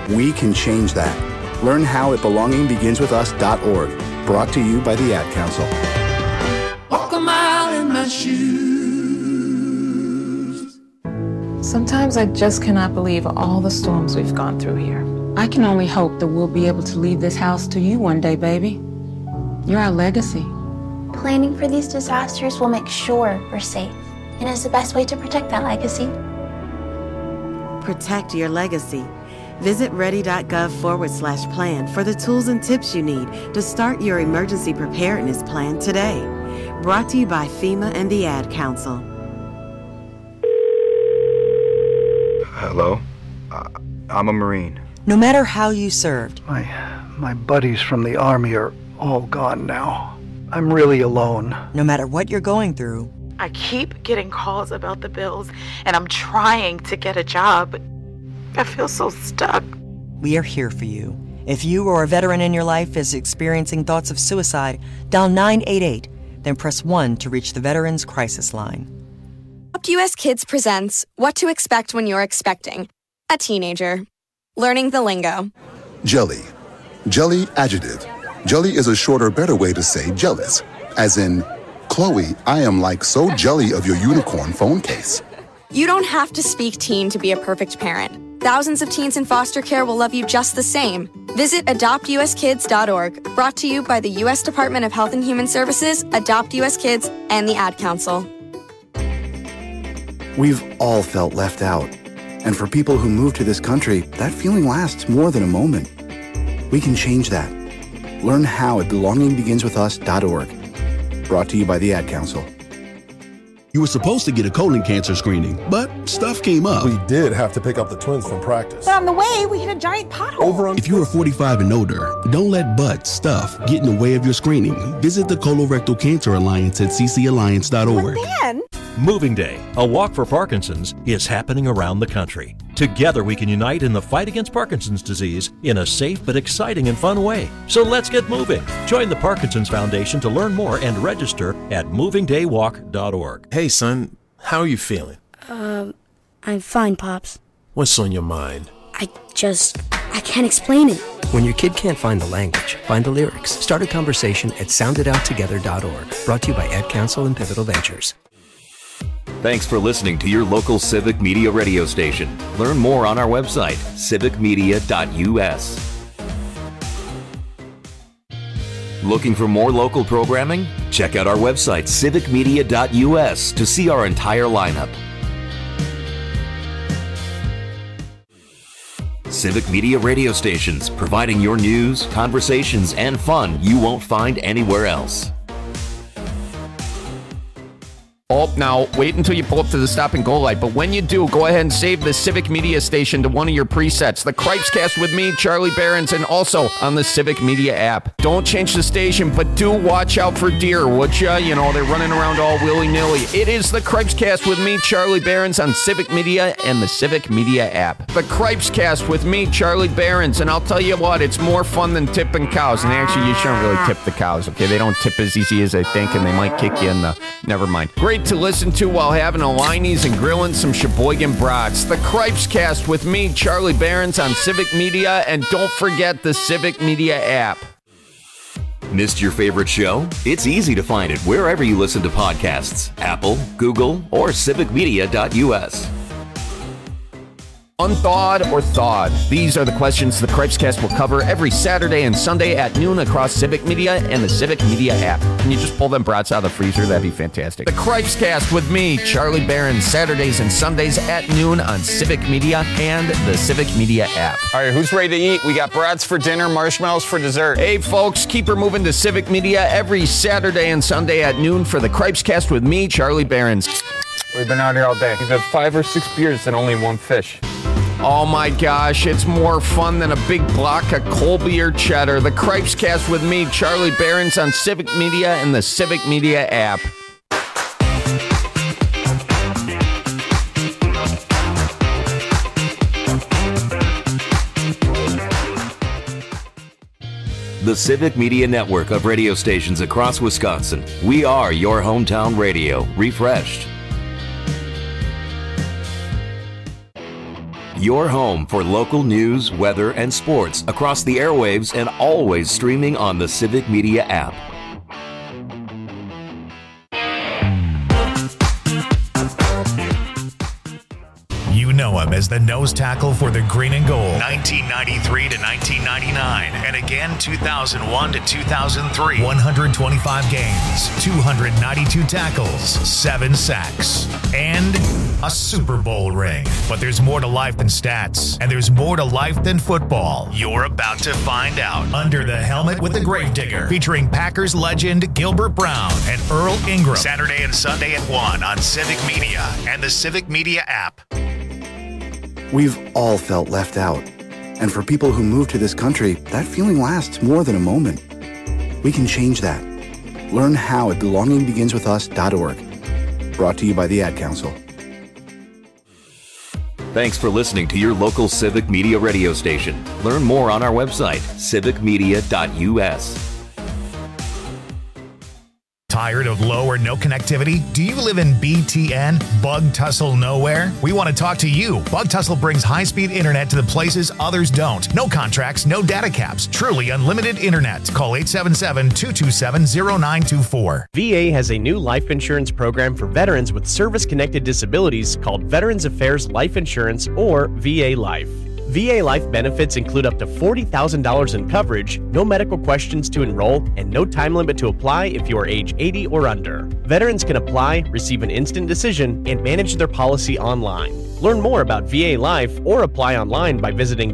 We can change that. Learn how at belongingbeginswithus.org. Brought to you by the Ad Council. Walk a mile in my shoes. Sometimes I just cannot believe all the storms we've gone through here. I can only hope that we'll be able to leave this house to you one day, baby. You're our legacy. Planning for these disasters will make sure we're safe, and is the best way to protect that legacy. Protect your legacy. Visit ready.gov/plan for the tools and tips you need to start your emergency preparedness plan today. Brought to you by FEMA and the Ad Council. Hello? I'm a Marine. No matter how you served. My buddies from the Army are all gone now. I'm really alone. No matter what you're going through. I keep getting calls about the bills, and I'm trying to get a job. I feel so stuck. We are here for you. If you or a veteran in your life is experiencing thoughts of suicide, dial 988, then press 1 to reach the Veterans Crisis Line. Adopt US Kids presents What to Expect When You're Expecting a Teenager. Learning the lingo. Jelly. Jelly adjective. Jelly is a shorter, better way to say jealous. As in, Chloe, I am like so jelly of your unicorn phone case. You don't have to speak teen to be a perfect parent. Thousands of teens in foster care will love you just the same. Visit adoptuskids.org. Brought to you by the U.S. Department of Health and Human Services, Adopt US Kids, and the Ad Council. We've all felt left out. And for people who move to this country, that feeling lasts more than a moment. We can change that. Learn how at belongingbeginswithus.org. Brought to you by the Ad Council. You were supposed to get a colon cancer screening, but stuff came up. We did have to pick up the twins from practice. But on the way, we hit a giant pothole. If you are 45 and older, don't let stuff get in the way of your screening. Visit the Colorectal Cancer Alliance at ccalliance.org. But then... Moving Day, a walk for Parkinson's, is happening around the country. Together we can unite in the fight against Parkinson's disease in a safe but exciting and fun way. So let's get moving. Join the Parkinson's Foundation to learn more and register at movingdaywalk.org. Hey son, how are you feeling? I'm fine, Pops. What's on your mind? I can't explain it. When your kid can't find the language, find the lyrics. Start a conversation at soundedouttogether.org. Brought to you by Ad Council and Pivotal Ventures. Thanks for listening to your local Civic Media radio station. Learn more on our website, civicmedia.us. Looking for more local programming? Check out our website, civicmedia.us, to see our entire lineup. Civic Media radio stations, providing your news, conversations, and fun you won't find anywhere else. Oh, now, wait until you pull up to the stop and go light. But when you do, go ahead and save the Civic Media station to one of your presets. The Cripescast with me, Charlie Behrens, and also on the Civic Media app. Don't change the station, but do watch out for deer, would ya? You know, they're running around all willy-nilly. It is the Cripescast with me, Charlie Behrens, on Civic Media and the Civic Media app. The Cripescast with me, Charlie Behrens, and I'll tell you what, it's more fun than tipping cows. And actually, you shouldn't really tip the cows, okay? They don't tip as easy as they think, and they might kick you in the... Never mind. Great to listen to while having a Liney's and grilling some Sheboygan brats. The Cripescast with me, Charlie Behrens, on Civic Media, and don't forget the Civic Media app. Missed your favorite show? It's easy to find it wherever you listen to podcasts. Apple, Google, or civicmedia.us. Unthawed or thawed? These are the questions the Cripescast will cover every Saturday and Sunday at noon across Civic Media and the Civic Media app. Can you just pull them brats out of the freezer? That'd be fantastic. The Cripescast with me, Charlie Behrens, Saturdays and Sundays at noon on Civic Media and the Civic Media app. All right, who's ready to eat? We got brats for dinner, marshmallows for dessert. Hey, folks, keep her moving to Civic Media every Saturday and Sunday at noon for the Cripescast with me, Charlie Behrens. We've been out here all day. We've had 5 or 6 beers and only 1 fish. Oh my gosh, it's more fun than a big block of Colby or cheddar. The Cripescast with me, Charlie Behrens, on Civic Media and the Civic Media app. The Civic Media network of radio stations across Wisconsin. We are your hometown radio, refreshed. Your home for local news, weather, and sports across the airwaves and always streaming on the Civic Media app. You know him as the nose tackle for the Green and Gold, 1993 to 1999, and again 2001 to 2003. 125 games, 292 tackles, 7 sacks, and a Super Bowl ring. But there's more to life than stats, and there's more to life than football. You're about to find out. Under the Helmet with the Gravedigger, featuring Packers legend Gilbert Brown and Earl Ingram. Saturday and Sunday at 1 on Civic Media and the Civic Media app. We've all felt left out. And for people who move to this country, that feeling lasts more than a moment. We can change that. Learn how at belongingbeginswithus.org. Brought to you by the Ad Council. Thanks for listening to your local Civic Media radio station. Learn more on our website, civicmedia.us. Tired of low or no connectivity? Do you live in BTN, Bug Tussle Nowhere? We want to talk to you. Bug Tussle brings high-speed internet to the places others don't. No contracts, no data caps. Truly unlimited internet. Call 877-227-0924. VA has a new life insurance program for veterans with service-connected disabilities called Veterans Affairs Life Insurance, or VA Life. VA Life benefits include up to $40,000 in coverage, no medical questions to enroll, and no time limit to apply if you are age 80 or under. Veterans can apply, receive an instant decision, and manage their policy online. Learn more about VA Life or apply online by visiting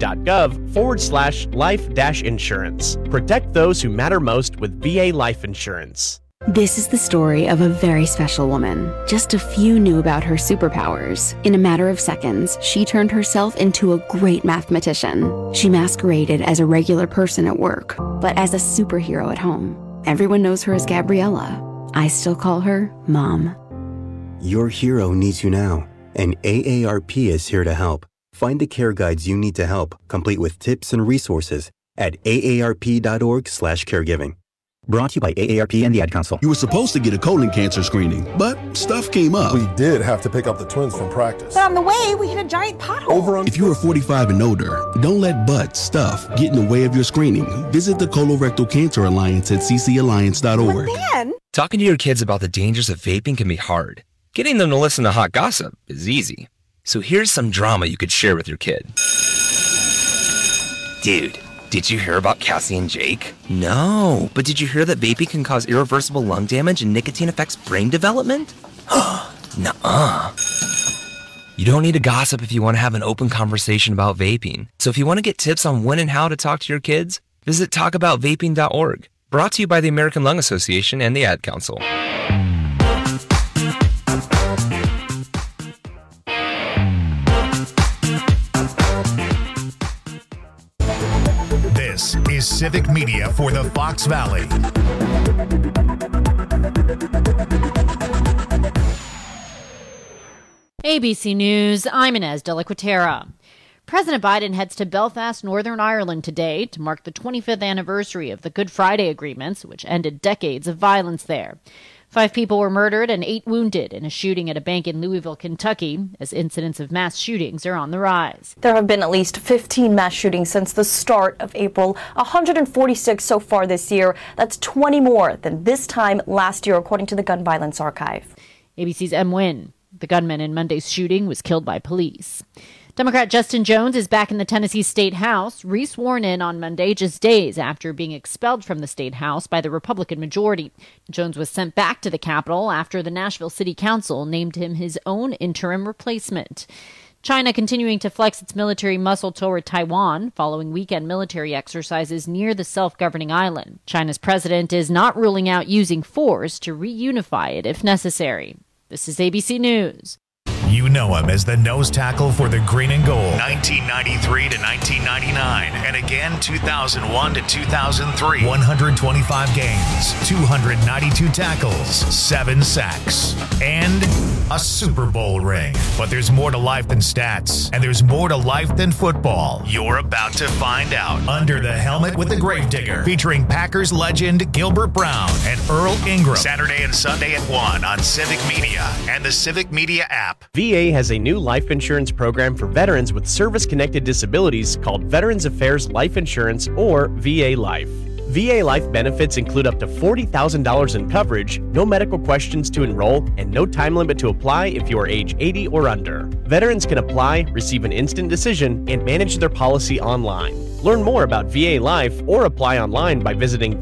va.gov/life-insurance. Protect those who matter most with VA Life Insurance. This is the story of a very special woman. Just a few knew about her superpowers. In a matter of seconds, she turned herself into a great mathematician. She masqueraded as a regular person at work, but as a superhero at home. Everyone knows her as Gabriella. I still call her Mom. Your hero needs you now, and AARP is here to help. Find the care guides you need to help, complete with tips and resources at aarp.org/caregiving. Brought to you by AARP and the Ad Council. You were supposed to get a colon cancer screening, but stuff came up. We did have to pick up the twins from practice. But on the way, we hit a giant pothole. If you are 45 and older, don't let butt stuff get in the way of your screening. Visit the Colorectal Cancer Alliance at ccalliance.org. But then, talking to your kids about the dangers of vaping can be hard. Getting them to listen to hot gossip is easy. So here's some drama you could share with your kid. Dude, did you hear about Cassie and Jake? No, but did you hear that vaping can cause irreversible lung damage and nicotine affects brain development? Nuh-uh. You don't need to gossip if you want to have an open conversation about vaping. So if you want to get tips on when and how to talk to your kids, visit talkaboutvaping.org. Brought to you by the American Lung Association and the Ad Council. This is Civic Media for the Fox Valley. ABC News, I'm Inez de la Quatera. President Biden heads to Belfast, Northern Ireland today to mark the 25th anniversary of the Good Friday Agreements, which ended decades of violence there. 5 people were murdered and 8 wounded in a shooting at a bank in Louisville, Kentucky, as incidents of mass shootings are on the rise. There have been at least 15 mass shootings since the start of April, 146 so far this year. That's 20 more than this time last year, according to the Gun Violence Archive. ABC's M. Wynn. The gunman in Monday's shooting was killed by police. Democrat Justin Jones is back in the Tennessee State House, re-sworn in on Monday just days after being expelled from the State House by the Republican majority. Jones was sent back to the Capitol after the Nashville City Council named him his own interim replacement. China continuing to flex its military muscle toward Taiwan following weekend military exercises near the self-governing island. China's president is not ruling out using force to reunify it if necessary. This is ABC News. You know him as the nose tackle for the Green and Gold, 1993 to 1999, and again 2001 to 2003. 125 games, 292 tackles, 7 sacks, and a Super Bowl ring. But there's more to life than stats, and there's more to life than football. You're about to find out. Under the Helmet with the Gravedigger, featuring Packers legend Gilbert Brown and Earl Ingram. Saturday and Sunday at 1 on Civic Media and the Civic Media app. VA has a new life insurance program for veterans with service-connected disabilities called Veterans Affairs Life Insurance, or VA Life. VA Life benefits include up to $40,000 in coverage, no medical questions to enroll, and no time limit to apply if you are age 80 or under. Veterans can apply, receive an instant decision, and manage their policy online. Learn more about VA Life or apply online by visiting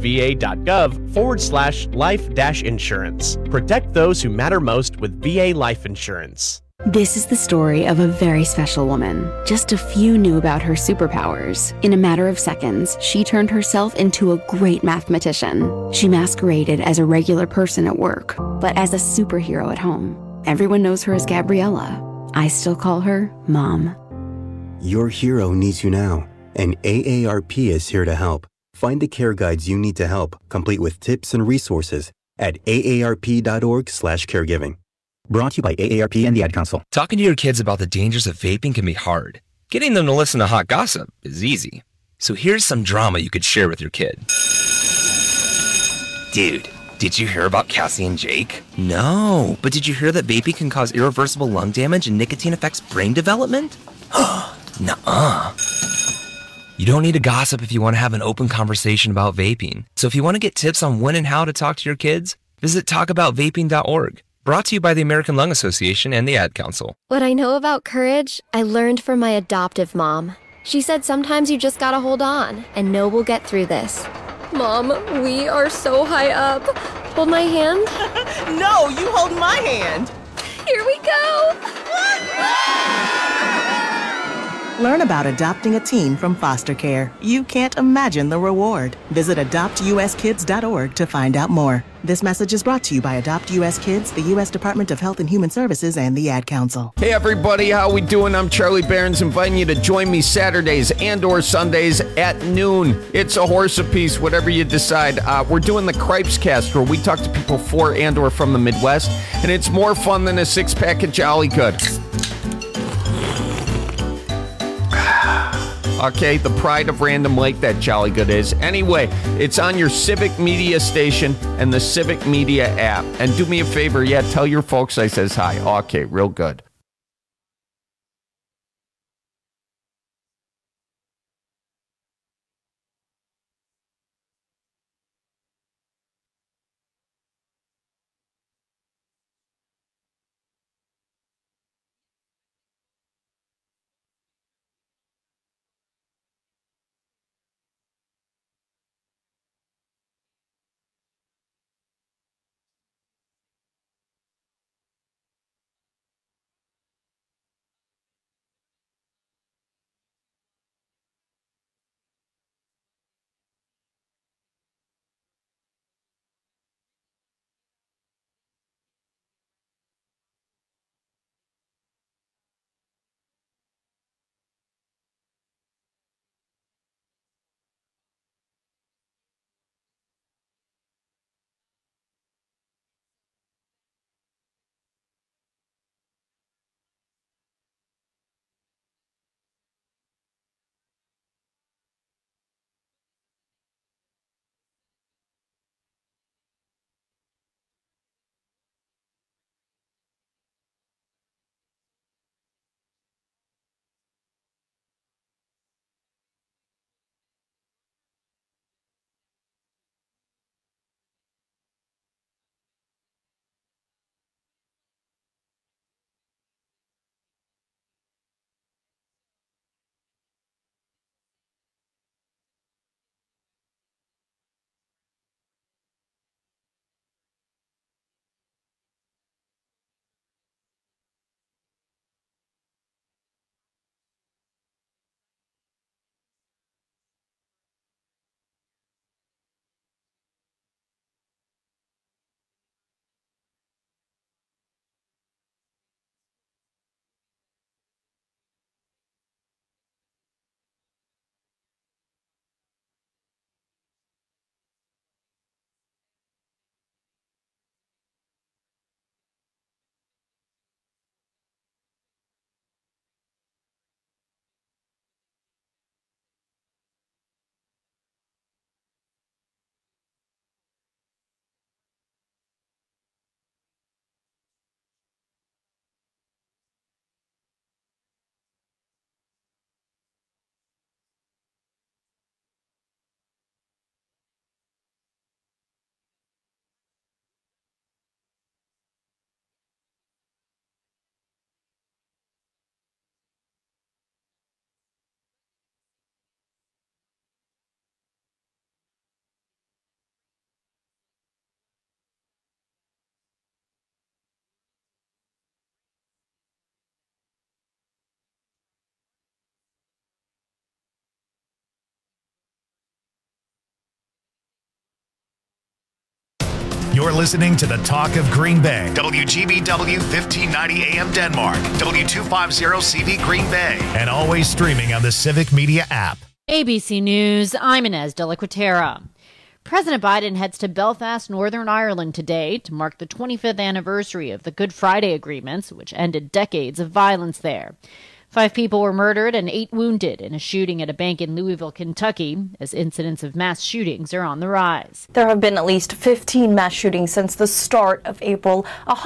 va.gov/life-insurance. Protect those who matter most with VA Life Insurance. This is the story of a very special woman. Just a few knew about her superpowers. In a matter of seconds, she turned herself into a great mathematician. She masqueraded as a regular person at work, but as a superhero at home. Everyone knows her as Gabriella. I still call her Mom. Your hero needs you now, and AARP is here to help. Find the care guides you need to help, complete with tips and resources at aarp.org/caregiving. Brought to you by AARP and the Ad Council. Talking to your kids about the dangers of vaping can be hard. Getting them to listen to hot gossip is easy. So here's some drama you could share with your kid. Dude, did you hear about Cassie and Jake? No, but did you hear that vaping can cause irreversible lung damage and nicotine affects brain development? Nuh-uh. You don't need to gossip if you want to have an open conversation about vaping. So if you want to get tips on when and how to talk to your kids, visit talkaboutvaping.org. Brought to you by the American Lung Association and the Ad Council. What I know about courage, I learned from my adoptive mom. She said sometimes you just gotta hold on and know we'll get through this. Mom, we are so high up. Hold my hand. No, you hold my hand. Here we go. Learn about adopting a teen from foster care. You can't imagine the reward. Visit adoptuskids.org to find out more. This message is brought to you by Adopt US Kids, the U.S. Department of Health and Human Services, and the Ad Council. Hey everybody, how we doing? I'm Charlie Behrens, inviting you to join me Saturdays and or Sundays at noon. It's a horse apiece, whatever you decide. We're doing the Cripes Cast, where we talk to people for and or from the Midwest, and it's more fun than a six-pack of Jolly Good. Okay, the pride of Random Lake, that Jolly Good is. Anyway, it's on your Civic Media station and the Civic Media app. And do me a favor, tell your folks I says hi. Okay, real good. You're listening to the Talk of Green Bay. WGBW 1590 AM Denmark. W250CV Green Bay. And always streaming on the Civic Media app. ABC News, I'm Inez de la Quatera. President Biden heads to Belfast, Northern Ireland today to mark the 25th anniversary of the Good Friday Agreements, which ended decades of violence there. 5 people were murdered and 8 wounded in a shooting at a bank in Louisville, Kentucky, as incidents of mass shootings are on the rise. There have been at least 15 mass shootings since the start of April,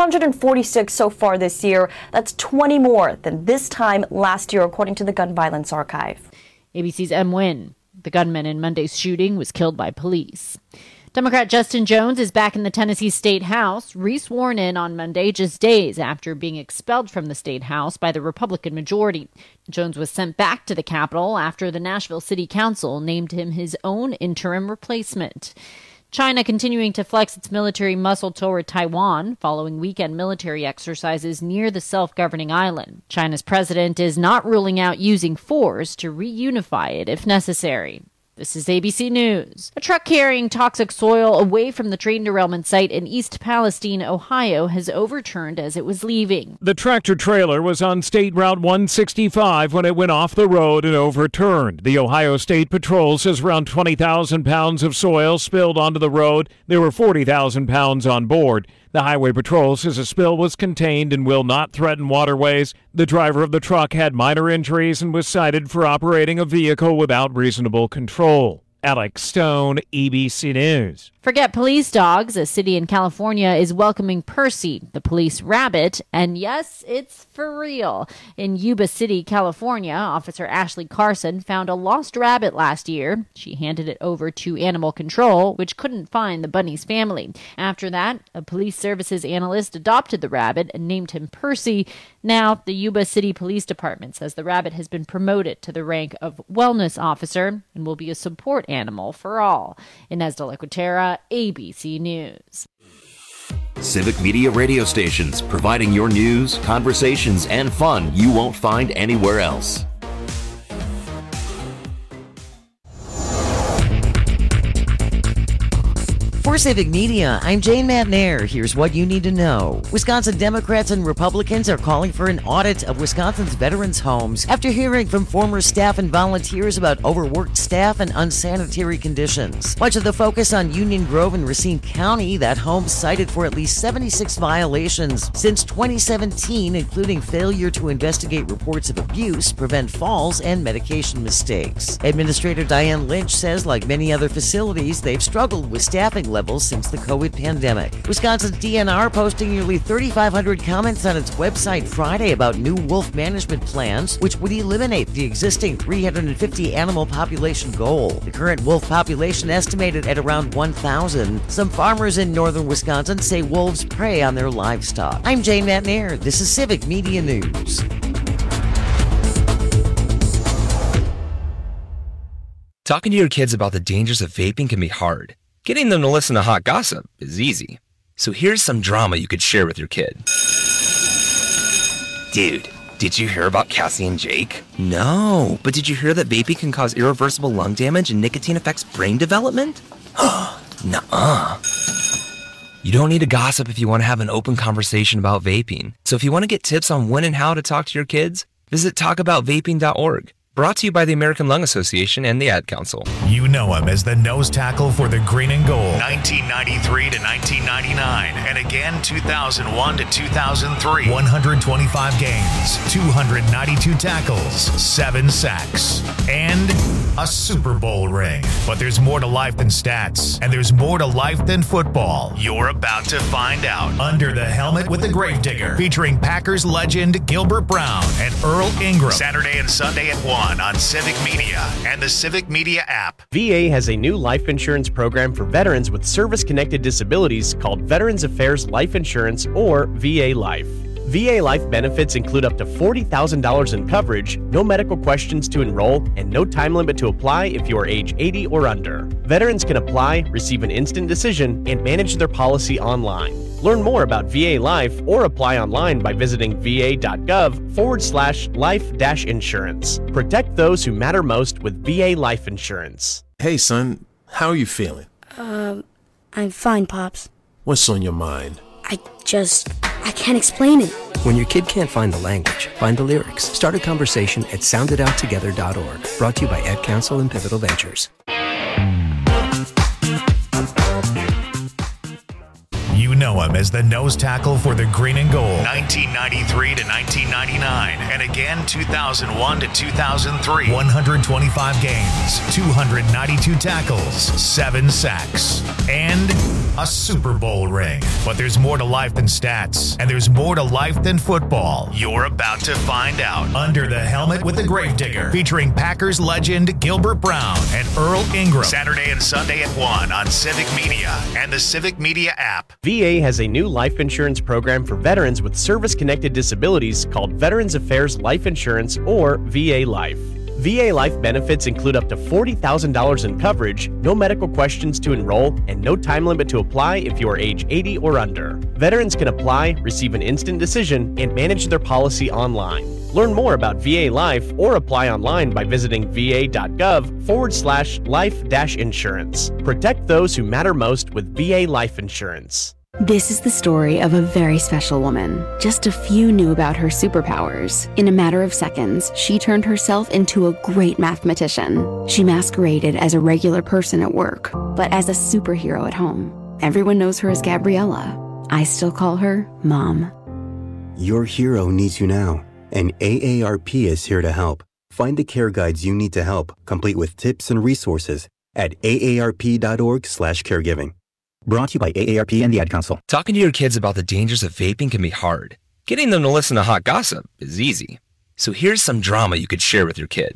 146 so far this year. That's 20 more than this time last year, according to the Gun Violence Archive. ABC's M. Wynn. The gunman in Monday's shooting was killed by police. Democrat Justin Jones is back in the Tennessee State House, re-sworn in on Monday just days after being expelled from the State House by the Republican majority. Jones was sent back to the Capitol after the Nashville City Council named him his own interim replacement. China continuing to flex its military muscle toward Taiwan following weekend military exercises near the self-governing island. China's president is not ruling out using force to reunify it if necessary. This is ABC News. A truck carrying toxic soil away from the train derailment site in East Palestine, Ohio, has overturned as it was leaving. The tractor-trailer was on State Route 165 when it went off the road and overturned. The Ohio State Patrol says around 20,000 pounds of soil spilled onto the road. There were 40,000 pounds on board. The Highway Patrol says a spill was contained and will not threaten waterways. The driver of the truck had minor injuries and was cited for operating a vehicle without reasonable control. Alex Stone, ABC News. Forget police dogs. A city in California is welcoming Percy, the police rabbit. And yes, it's for real. In Yuba City, California, Officer Ashley Carson found a lost rabbit last year. She handed it over to Animal Control, which couldn't find the bunny's family. After that, a police services analyst adopted the rabbit and named him Percy. Now, the Yuba City Police Department says the rabbit has been promoted to the rank of wellness officer and will be a support animal for all. Inez de la Quatera, ABC News. Civic Media radio stations, providing your news, conversations, and fun you won't find anywhere else. For Civic Media, I'm Jane Matnair. Here's what you need to know. Wisconsin Democrats and Republicans are calling for an audit of Wisconsin's veterans' homes after hearing from former staff and volunteers about overworked staff and unsanitary conditions. Much of the focus on Union Grove and Racine County, that home cited for at least 76 violations since 2017, including failure to investigate reports of abuse, prevent falls, and medication mistakes. Administrator Diane Lynch says, like many other facilities, they've struggled with staffing levels since the COVID pandemic. Wisconsin's DNR posting nearly 3,500 comments on its website Friday about new wolf management plans, which would eliminate the existing 350 animal population goal. The current wolf population estimated at around 1,000. Some farmers in northern Wisconsin say wolves prey on their livestock. I'm Jane Matnair. This is Civic Media News. Talking to your kids about the dangers of vaping can be hard. Getting them to listen to hot gossip is easy. So here's some drama you could share with your kid. Dude, did you hear about Cassie and Jake? No, but did you hear that vaping can cause irreversible lung damage and nicotine affects brain development? Nuh-uh. You don't need to gossip if you want to have an open conversation about vaping. So if you want to get tips on when and how to talk to your kids, visit talkaboutvaping.org. Brought to you by the American Lung Association and the Ad Council. You know him as the nose tackle for the Green and Gold, 1993 to 1999, and again 2001 to 2003. 125 games, 292 tackles, 7 sacks, and a Super Bowl ring. But there's more to life than stats, and there's more to life than football. You're about to find out. Under the Helmet with the Gravedigger, featuring Packers legend Gilbert Brown and Earl Ingram. Saturday and Sunday at 1 on Civic Media and the Civic Media app. VA has a new life insurance program for veterans with service-connected disabilities called Veterans Affairs Life Insurance, or VA Life. VA Life benefits include up to $40,000 in coverage, no medical questions to enroll, and no time limit to apply if you are age 80 or under. Veterans can apply, receive an instant decision, and manage their policy online. Learn more about VA Life or apply online by visiting va.gov/life-insurance. Protect those who matter most with VA Life Insurance. Hey, son, how are you feeling? I'm fine, Pops. What's on your mind? I can't explain it. When your kid can't find the language, find the lyrics. Start a conversation at soundidouttogether.org. Brought to you by Ad Council and Pivotal Ventures. You know him as the nose tackle for the Green and Gold, 1993 to 1999, and again 2001 to 2003. 125 games, 292 tackles, 7 sacks, and a Super Bowl ring. But there's more to life than stats, and there's more to life than football. You're about to find out. Under the Helmet with the Gravedigger, featuring Packers legend Gilbert Brown and Earl Ingram. Saturday and Sunday at 1 on Civic Media and the Civic Media app. VA has a new life insurance program for veterans with service-connected disabilities called Veterans Affairs Life Insurance, or VA Life. VA Life benefits include up to $40,000 in coverage, no medical questions to enroll, and no time limit to apply if you are age 80 or under. Veterans can apply, receive an instant decision, and manage their policy online. Learn more about VA Life or apply online by visiting va.gov/life-insurance. Protect those who matter most with VA Life Insurance. This is the story of a very special woman. Just a few knew about her superpowers. In a matter of seconds, she turned herself into a great mathematician. She masqueraded as a regular person at work, but as a superhero at home. Everyone knows her as Gabriella. I still call her Mom. Your hero needs you now, and AARP is here to help. Find the care guides you need to help, complete with tips and resources at aarp.org/caregiving. Brought to you by AARP and the Ad Council. Talking to your kids about the dangers of vaping can be hard. Getting them to listen to hot gossip is easy. So here's some drama you could share with your kid.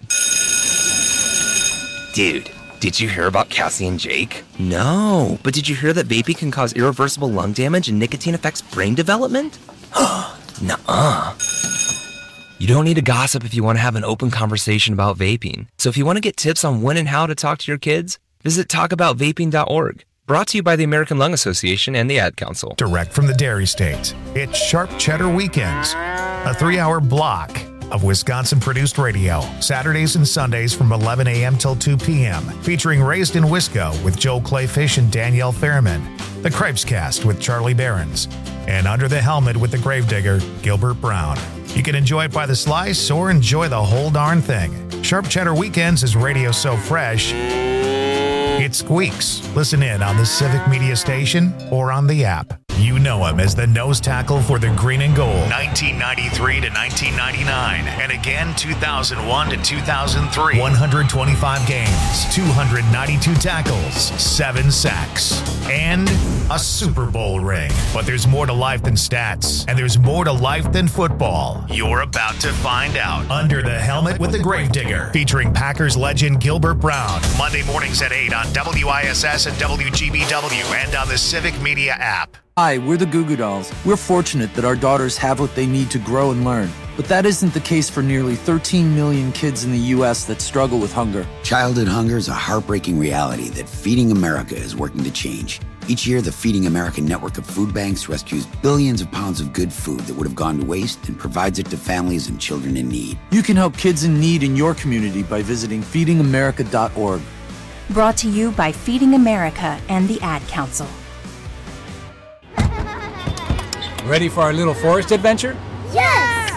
Dude, did you hear about Cassie and Jake? No, but did you hear that vaping can cause irreversible lung damage and nicotine affects brain development? Nuh-uh. You don't need to gossip if you want to have an open conversation about vaping. So if you want to get tips on when and how to talk to your kids, visit talkaboutvaping.org. Brought to you by the American Lung Association and the Ad Council. Direct from the Dairy State, it's Sharp Cheddar Weekends, a 3-hour block of Wisconsin-produced radio, Saturdays and Sundays from 11 a.m. till 2 p.m., featuring Raised in Wisco with Joe Clayfish and Danielle Fairman, The Cripescast with Charlie Behrens, and Under the Helmet with the Gravedigger, Gilbert Brown. You can enjoy it by the slice or enjoy the whole darn thing. Sharp Cheddar Weekends is radio so fresh, it squeaks. Listen in on the Civic Media station or on the app. You know him as the nose tackle for the Green and Gold, 1993 to 1999, and again 2001 to 2003. 125 games, 292 tackles, 7 sacks, and a Super Bowl ring. But there's more to life than stats, and there's more to life than football. You're about to find out. Under the Helmet with the Gravedigger, featuring Packers legend Gilbert Brown, Monday mornings at 8 on WISS and WGBW and on the Civic Media app. Hi, we're the Goo Goo Dolls. We're fortunate that our daughters have what they need to grow and learn. But that isn't the case for nearly 13 million kids in the U.S. that struggle with hunger. Childhood hunger is a heartbreaking reality that Feeding America is working to change. Each year, the Feeding America network of food banks rescues billions of pounds of good food that would have gone to waste and provides it to families and children in need. You can help kids in need in your community by visiting feedingamerica.org. Brought to you by Feeding America and the Ad Council. Ready for our little forest adventure? Yes!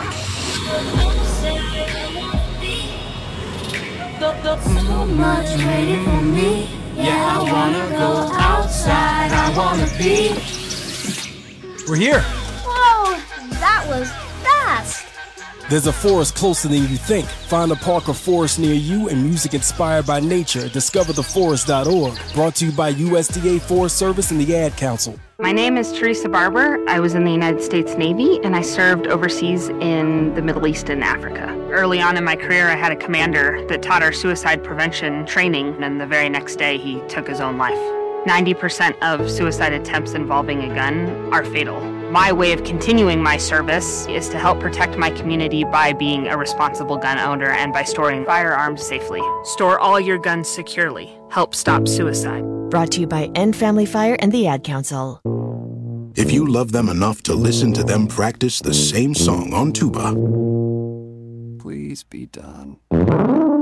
So much waiting for me. Yeah, I wanna go outside. I wanna be. We're here. Whoa, that was fast. There's a forest closer than you think. Find a park or forest near you and music inspired by nature at discovertheforest.org. Brought to you by USDA Forest Service and the Ad Council. My name is Teresa Barber. I was in the United States Navy and I served overseas in the Middle East and Africa. Early on in my career, I had a commander that taught our suicide prevention training, and the very next day he took his own life. 90% of suicide attempts involving a gun are fatal. My way of continuing my service is to help protect my community by being a responsible gun owner and by storing firearms safely. Store all your guns securely. Help stop suicide. Brought to you by End Family Fire and the Ad Council. If you love them enough to listen to them practice the same song on tuba, please be done.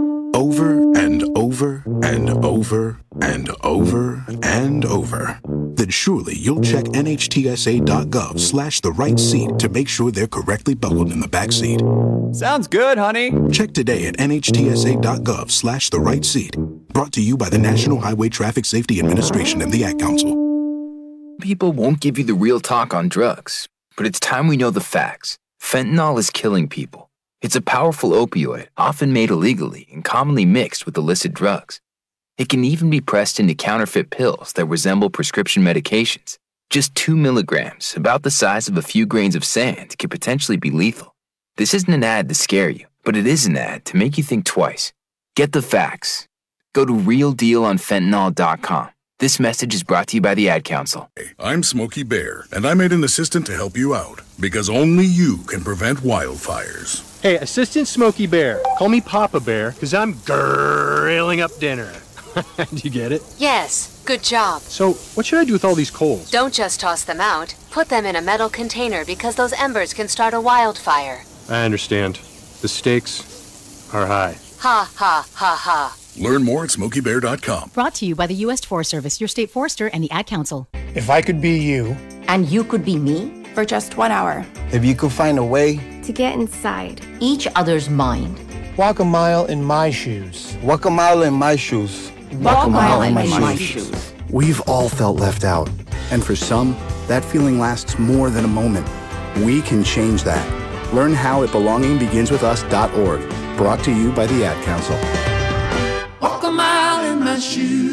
Over and over and over and over and over. then surely you'll check nhtsa.gov/the-right-seat to make sure they're correctly buckled in the back seat. Sounds good, honey. Check today at nhtsa.gov/the-right-seat. Brought to you by the National Highway Traffic Safety Administration and the Ad Council. People won't give you the real talk on drugs, but it's time we know the facts. Fentanyl is killing people. It's a powerful opioid, often made illegally and commonly mixed with illicit drugs. It can even be pressed into counterfeit pills that resemble prescription medications. Just 2 milligrams, about the size of a few grains of sand, could potentially be lethal. This isn't an ad to scare you, but it is an ad to make you think twice. Get the facts. Go to realdealonfentanyl.com. This message is brought to you by the Ad Council. I'm Smokey Bear, and I made an assistant to help you out, because only you can prevent wildfires. Hey, Assistant Smokey Bear. Call me Papa Bear, because I'm grilling up dinner. Do you get it? Yes, good job. So, what should I do with all these coals? Don't just toss them out. Put them in a metal container because those embers can start a wildfire. I understand. The stakes are high. Ha, ha, ha, ha. Learn more at SmokeyBear.com. Brought to you by the U.S. Forest Service, your state forester, and the Ad Council. If I could be you. And you could be me? For just 1 hour. If you could find a way to get inside each other's mind. Walk a mile in my shoes. Walk a mile in my shoes. Walk a mile in my shoes. We've all felt left out. And for some, that feeling lasts more than a moment. We can change that. Learn how at belongingbeginswithus.org. Brought to you by the Ad Council. Walk a mile in my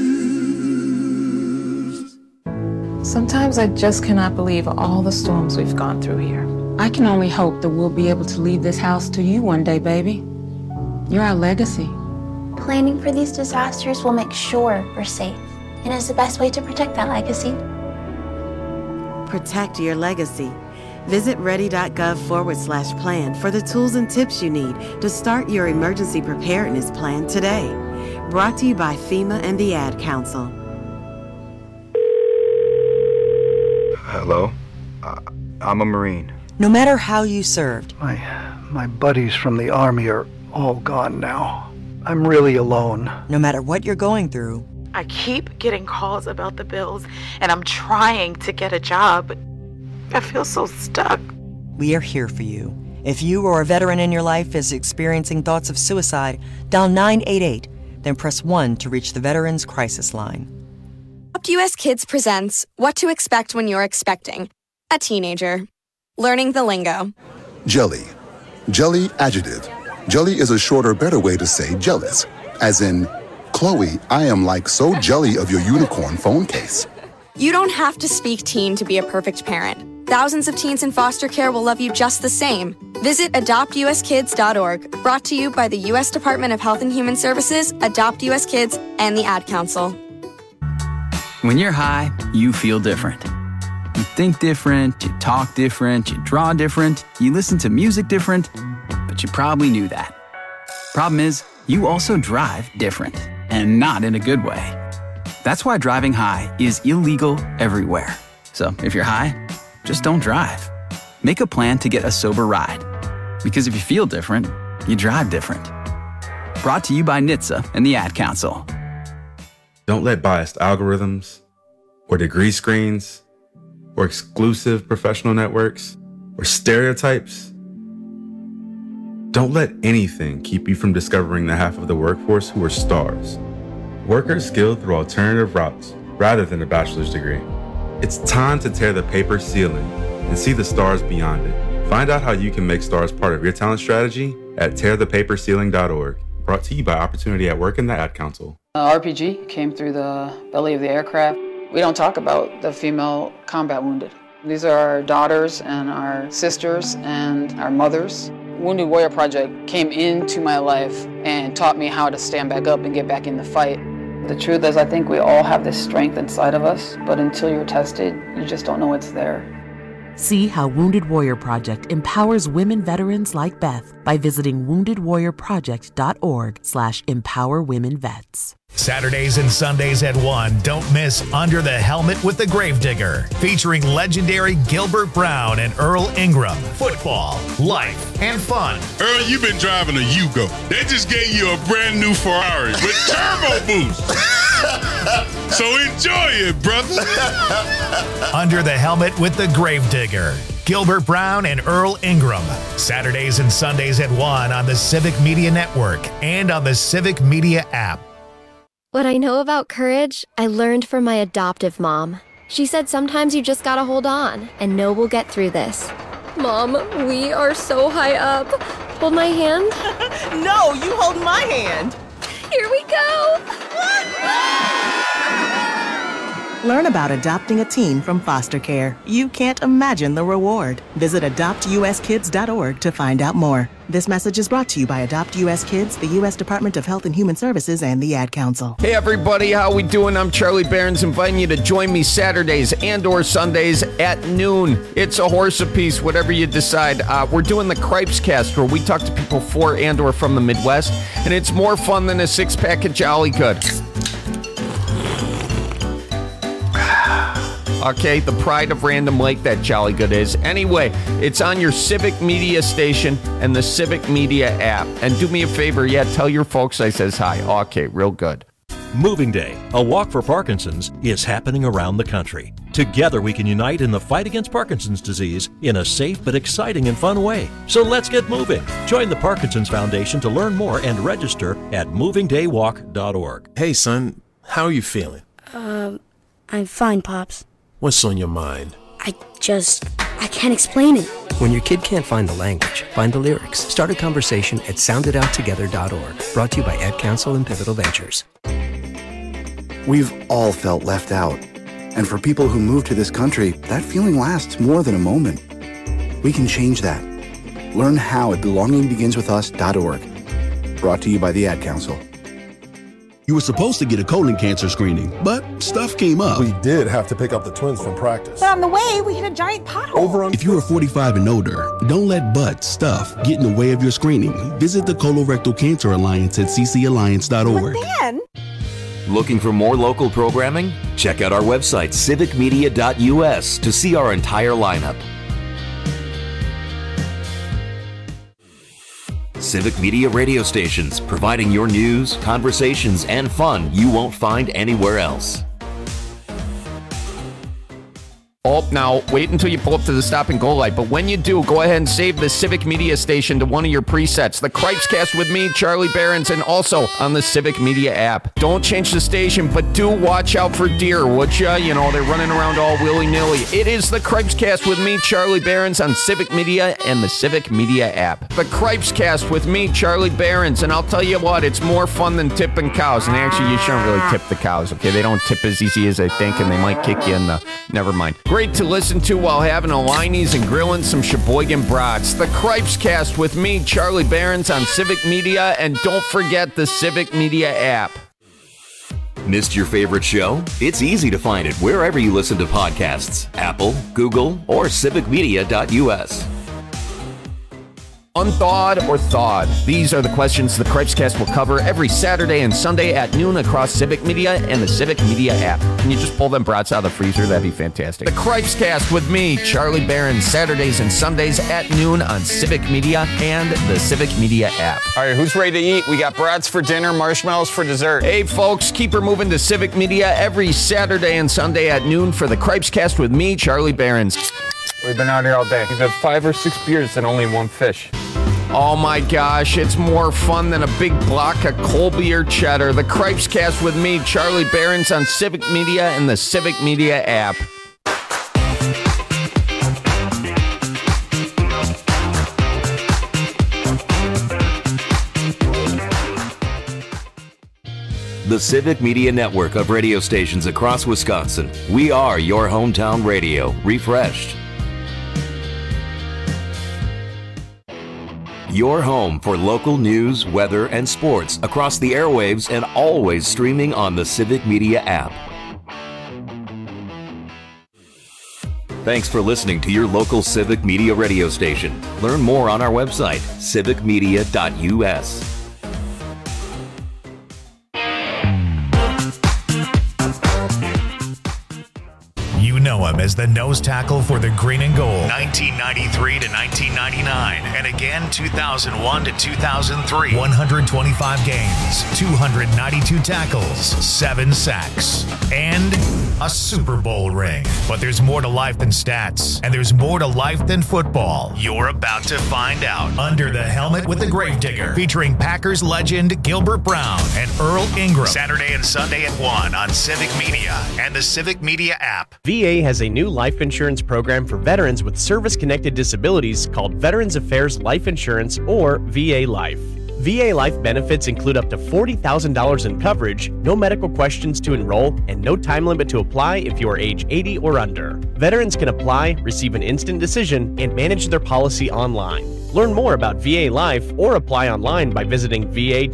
shoes. Sometimes I just cannot believe all the storms we've gone through here. I can only hope that we'll be able to leave this house to you one day, baby. You're our legacy. Planning for these disasters will make sure we're safe, and is the best way to protect that legacy. Protect your legacy. Visit ready.gov/plan for the tools and tips you need to start your emergency preparedness plan today. Brought to you by FEMA and the Ad Council. Hello? I'm a Marine. No matter how you served. My buddies from the Army are all gone now. I'm really alone. No matter what you're going through. I keep getting calls about the bills, and I'm trying to get a job, but I feel so stuck. We are here for you. If you or a veteran in your life is experiencing thoughts of suicide, dial 988, then press 1 to reach the Veterans Crisis Line. Adopt US Kids presents What to Expect When You're Expecting a Teenager. Learning the lingo. Jelly. Jelly adjective. Jelly is a shorter, better way to say jealous. As in, Chloe, I am like so jelly of your unicorn phone case. You don't have to speak teen to be a perfect parent. Thousands of teens in foster care will love you just the same. Visit adoptuskids.org. Brought to you by the U.S. Department of Health and Human Services, Adopt U.S. Kids, and the Ad Council. When you're high, you feel different. You think different, you talk different, you draw different, you listen to music different, but you probably knew that. Problem is, you also drive different, and not in a good way. That's why driving high is illegal everywhere. So if you're high, just don't drive. Make a plan to get a sober ride. Because if you feel different, you drive different. Brought to you by NHTSA and the Ad Council. Don't let biased algorithms, or degree screens, or exclusive professional networks, or stereotypes. Don't let anything keep you from discovering the half of the workforce who are stars. Workers skilled through alternative routes rather than a bachelor's degree. It's time to tear the paper ceiling and see the stars beyond it. Find out how you can make stars part of your talent strategy at tearthepaperceiling.org. Brought to you by Opportunity at Work and the Ad Council. RPG came through the belly of the aircraft. We don't talk about the female combat wounded. These are our daughters and our sisters and our mothers. Wounded Warrior Project came into my life and taught me how to stand back up and get back in the fight. The truth is, I think we all have this strength inside of us, but until you're tested, you just don't know it's there. See how Wounded Warrior Project empowers women veterans like Beth by visiting woundedwarriorproject.org/empowerwomenvets. Saturdays and Sundays at 1, don't miss Under the Helmet with the Gravedigger, featuring legendary Gilbert Brown and Earl Ingram. Football, life, and fun. Earl, you've been driving a Yugo. They just gave you a brand new Ferrari with turbo boost. So enjoy it, brother. Under the Helmet with the Gravedigger, Gilbert Brown and Earl Ingram. Saturdays and Sundays at 1 on the Civic Media Network and on the Civic Media app. What I know about courage, I learned from my adoptive mom. She said sometimes you just gotta hold on and know we'll get through this. Mom, we are so high up. Hold my hand. No, you hold my hand. Here we go. Learn about adopting a teen from foster care. You can't imagine the reward. Visit adoptuskids.org to find out more. This message is brought to you by Adopt US Kids, the U.S. Department of Health and Human Services, and the Ad Council. Hey everybody, how we doing? I'm Charlie Behrens, inviting you to join me Saturdays and or Sundays at noon. It's a horse apiece, whatever you decide. We're doing the Cripes Cast, where we talk to people for and or from the Midwest, and it's more fun than a six-pack of Jolly Good. Okay, the pride of Random Lake, that Jolly Good is. Anyway, it's on your Civic Media station and the Civic Media app. And do me a favor, tell your folks I says hi. Okay, real good. Moving Day, a walk for Parkinson's, is happening around the country. Together we can unite in the fight against Parkinson's disease in a safe but exciting and fun way. So let's get moving. Join the Parkinson's Foundation to learn more and register at movingdaywalk.org. Hey son, how are you feeling? I'm fine, Pops. What's on your mind? I can't explain it. When your kid can't find the language, find the lyrics. Start a conversation at sounditout.together.org. Brought to you by Ad Council and Pivotal Ventures. We've all felt left out. And for people who move to this country, that feeling lasts more than a moment. We can change that. Learn how at belongingbeginswithus.org. Brought to you by the Ad Council. You were supposed to get a colon cancer screening, but stuff came up. We did have to pick up the twins from practice. But on the way, we hit a giant pothole. If you are 45 and older, don't let stuff get in the way of your screening. Visit the Colorectal Cancer Alliance at ccalliance.org. Looking for more local programming? Check out our website, civicmedia.us, to see our entire lineup. Civic Media radio stations, providing your news, conversations, and fun you won't find anywhere else. Oh, now, wait until you pull up to the stop and go light. But when you do, go ahead and save the Civic Media station to one of your presets. The Cripes Cast with me, Charlie Behrens, and also on the Civic Media app. Don't change the station, but do watch out for deer, would ya? You know, they're running around all willy-nilly. It is the Cripes Cast with me, Charlie Behrens, on Civic Media and the Civic Media app. The Cripes Cast with me, Charlie Behrens, and I'll tell you what, it's more fun than tipping cows. And actually, you shouldn't really tip the cows, okay? They don't tip as easy as they think, and they might kick you in the... Never mind. Great to listen to while having a Liney's and grilling some Sheboygan brats. The Cripes Cast with me, Charlie Behrens, on Civic Media, and don't forget the Civic Media app. Missed your favorite show? It's easy to find it wherever you listen to podcasts. Apple, Google, or civicmedia.us. Unthawed or thawed? These are the questions the Cripes Cast will cover every Saturday and Sunday at noon across Civic Media and the Civic Media app. Can you just pull them brats out of the freezer? That'd be fantastic. The Cripes Cast with me, Charlie Behrens, Saturdays and Sundays at noon on Civic Media and the Civic Media app. All right, who's ready to eat? We got brats for dinner, marshmallows for dessert. Hey, folks, keep her moving to Civic Media every Saturday and Sunday at noon for the Cripes Cast with me, Charlie Behrens. We've been out here all day. We've had 5 or 6 beers and only 1 fish. Oh my gosh, it's more fun than a big block of Colby or cheddar. The Cripes Cast with me, Charlie Behrens, on Civic Media and the Civic Media app. The Civic Media network of radio stations across Wisconsin. We are your hometown radio, refreshed. Your home for local news, weather, and sports across the airwaves and always streaming on the Civic Media app. Thanks for listening to your local Civic Media radio station. Learn more on our website, civicmedia.us. him as the nose tackle for the Green and Gold, 1993 to 1999, and again 2001 to 2003. 125 games, 292 tackles, 7 sacks, and a Super Bowl ring. But there's more to life than stats, and there's more to life than football. You're about to find out. Under the Helmet with the Gravedigger, featuring Packers legend Gilbert Brown and Earl Ingram. Saturday and Sunday at 1 on Civic Media and the Civic Media app. VA has a new life insurance program for veterans with service-connected disabilities called Veterans Affairs Life Insurance, or VA Life. VA Life benefits include up to $40,000 in coverage, no medical questions to enroll, and no time limit to apply if you are age 80 or under. Veterans can apply, receive an instant decision, and manage their policy online. Learn more about VA Life or apply online by visiting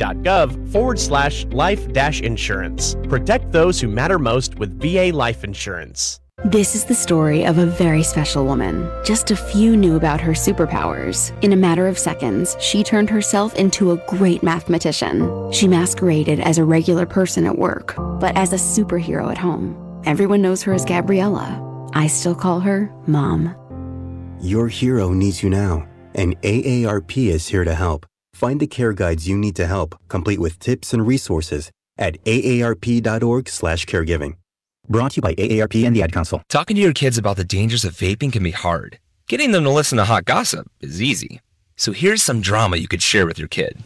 va.gov/life-insurance. Protect those who matter most with VA Life Insurance. This is the story of a very special woman. Just a few knew about her superpowers. In a matter of seconds, she turned herself into a great mathematician. She masqueraded as a regular person at work, but as a superhero at home. Everyone knows her as Gabriella. I still call her Mom. Your hero needs you now, and AARP is here to help. Find the care guides you need to help, complete with tips and resources at aarp.org/caregiving. Brought to you by AARP and the Ad Council. Talking to your kids about the dangers of vaping can be hard. Getting them to listen to hot gossip is easy. So here's some drama you could share with your kid.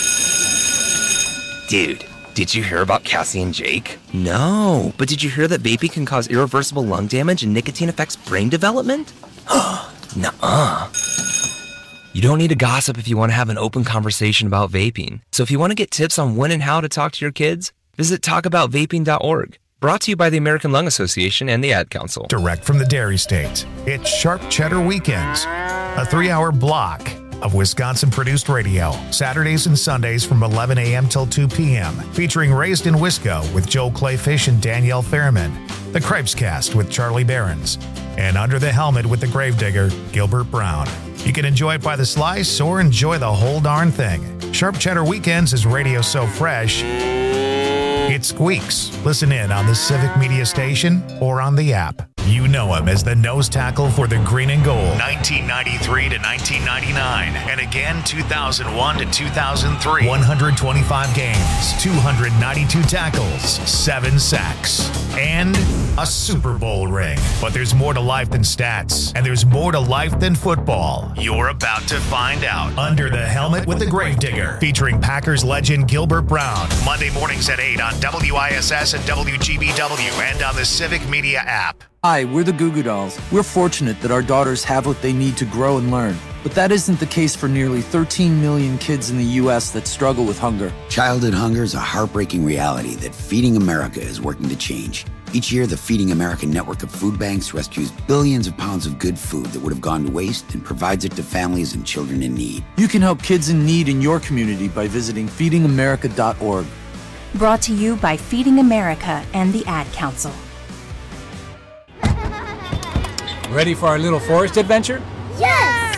Dude, did you hear about Cassie and Jake? No, but did you hear that vaping can cause irreversible lung damage and nicotine affects brain development? Nuh-uh. You don't need to gossip if you want to have an open conversation about vaping. So if you want to get tips on when and how to talk to your kids, visit talkaboutvaping.org. Brought to you by the American Lung Association and the Ad Council. Direct from the Dairy State, it's Sharp Cheddar Weekends, a 3-hour block of Wisconsin-produced radio, Saturdays and Sundays from 11 a.m. till 2 p.m., featuring Raised in Wisco with Joe Clayfish and Danielle Fairman, The Cripescast with Charlie Behrens, and Under the Helmet with the Gravedigger, Gilbert Brown. You can enjoy it by the slice or enjoy the whole darn thing. Sharp Cheddar Weekends is radio so fresh, it squeaks. Listen in on the Civic Media station or on the app. You know him as the nose tackle for the Green and Gold, 1993 to 1999, and again 2001 to 2003. 125 games, 292 tackles, 7 sacks, and a Super Bowl ring. But there's more to life than stats, and there's more to life than football. You're about to find out. Under the Helmet with the Gravedigger, featuring Packers legend Gilbert Brown, Monday mornings at 8 on WISS and WGBW and on the Civic Media app. Hi, we're the Goo Goo Dolls. We're fortunate that our daughters have what they need to grow and learn. But that isn't the case for nearly 13 million kids in the U.S. that struggle with hunger. Childhood hunger is a heartbreaking reality that Feeding America is working to change. Each year, the Feeding America network of food banks rescues billions of pounds of good food that would have gone to waste and provides it to families and children in need. You can help kids in need in your community by visiting feedingamerica.org. Brought to you by Feeding America and the Ad Council. Ready for our little forest adventure? Yes!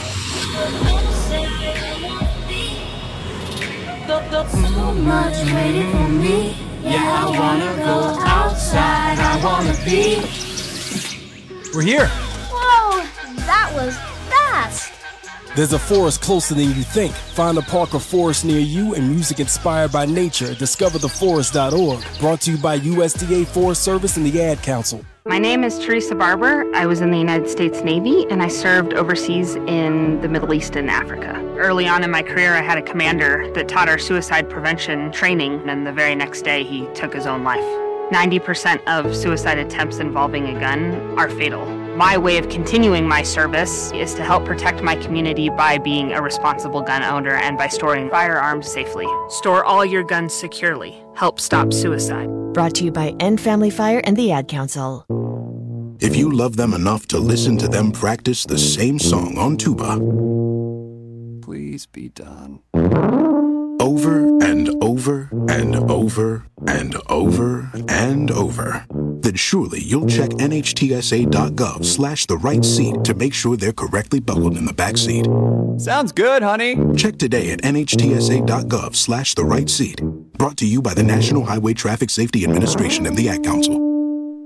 So much waiting for me. Yeah, I wanna go outside. I wanna be. We're here. Whoa, that was fast. There's a forest closer than you think. Find a park or forest near you and music inspired by nature. DiscoverTheForest.org. Brought to you by USDA Forest Service and the Ad Council. My name is Teresa Barber. I was in the United States Navy, and I served overseas in the Middle East and Africa. Early on in my career, I had a commander that taught our suicide prevention training, and the very next day, he took his own life. 90% of suicide attempts involving a gun are fatal. My way of continuing my service is to help protect my community by being a responsible gun owner and by storing firearms safely. Store all your guns securely. Help stop suicide. Brought to you by End Family Fire and the Ad Council. If you love them enough to listen to them practice the same song on tuba, please be done. Over and over and over and over and over, then surely you'll check NHTSA.gov/the right seat to make sure they're correctly buckled in the back seat. Sounds good, honey. Check today at NHTSA.gov/the right seat. Brought to you by the National Highway Traffic Safety Administration and the Ad Council.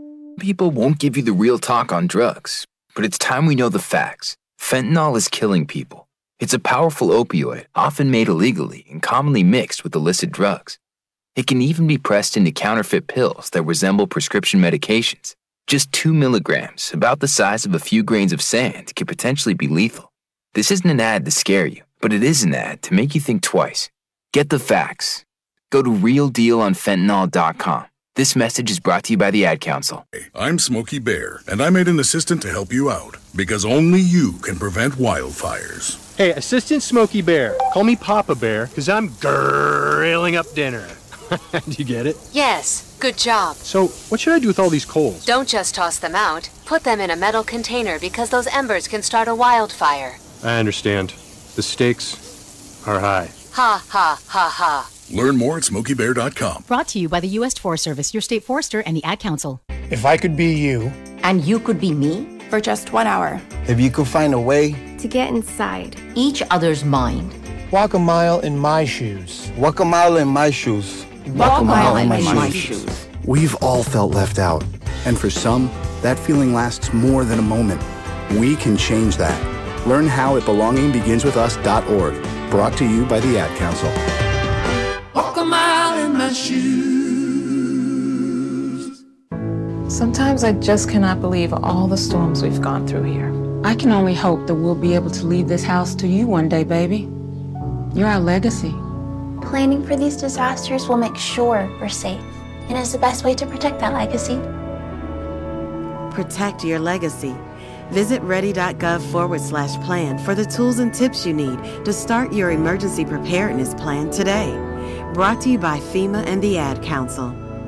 People won't give you the real talk on drugs, but it's time we know the facts. Fentanyl is killing people. It's a powerful opioid, often made illegally and commonly mixed with illicit drugs. It can even be pressed into counterfeit pills that resemble prescription medications. Just 2 milligrams, about the size of a few grains of sand, can potentially be lethal. This isn't an ad to scare you, but it is an ad to make you think twice. Get the facts. Go to realdealonfentanyl.com. This message is brought to you by the Ad Council. I'm Smokey Bear, and I made an assistant to help you out, because only you can prevent wildfires. Hey, Assistant Smokey Bear. Call me Papa Bear, because I'm grilling up dinner. Do you get it? Yes, good job. So, what should I do with all these coals? Don't just toss them out. Put them in a metal container because those embers can start a wildfire. I understand. The stakes are high. Ha, ha, ha, ha. Learn more at SmokeyBear.com. Brought to you by the U.S. Forest Service, your state forester, and the Ad Council. If I could be you. And you could be me for just 1 hour. If you could find a way to get inside each other's mind. Walk a mile in my shoes. Walk a mile in my shoes. Walk a mile in my shoes. We've all felt left out. And for some, that feeling lasts more than a moment. We can change that. Learn how at belongingbeginswithus.org. Brought to you by the Ad Council. Walk a mile in my shoes. Sometimes I just cannot believe all the storms we've gone through here. I can only hope that we'll be able to leave this house to you one day, baby. You're our legacy. Planning for these disasters will make sure we're safe, and is the best way to protect that legacy. Protect your legacy. Visit ready.gov/plan for the tools and tips you need to start your emergency preparedness plan today. Brought to you by FEMA and the Ad Council.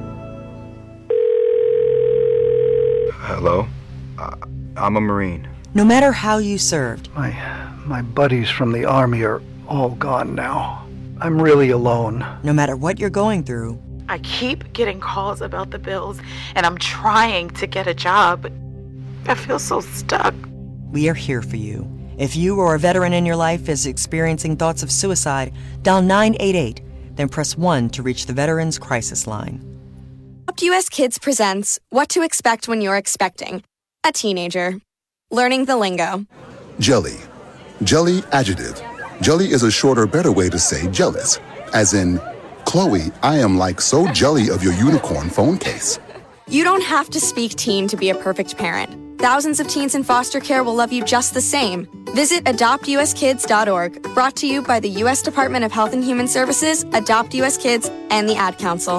Hello? I'm a Marine. No matter how you served. My buddies from the Army are all gone now. I'm really alone. No matter what you're going through. I keep getting calls about the bills, and I'm trying to get a job, but I feel so stuck. We are here for you. If you or a veteran in your life is experiencing thoughts of suicide, dial 988, then press 1 to reach the Veterans Crisis Line. Adopt US Kids presents What to Expect When You're Expecting a Teenager. Learning the lingo. Jelly. Jelly adjective. Jelly is a shorter, better way to say jealous. As in, Chloe, I am like so jelly of your unicorn phone case. You don't have to speak teen to be a perfect parent. Thousands of teens in foster care will love you just the same. Visit adoptuskids.org. Brought to you by the U.S. Department of Health and Human Services, Adopt U.S. Kids, and the Ad Council.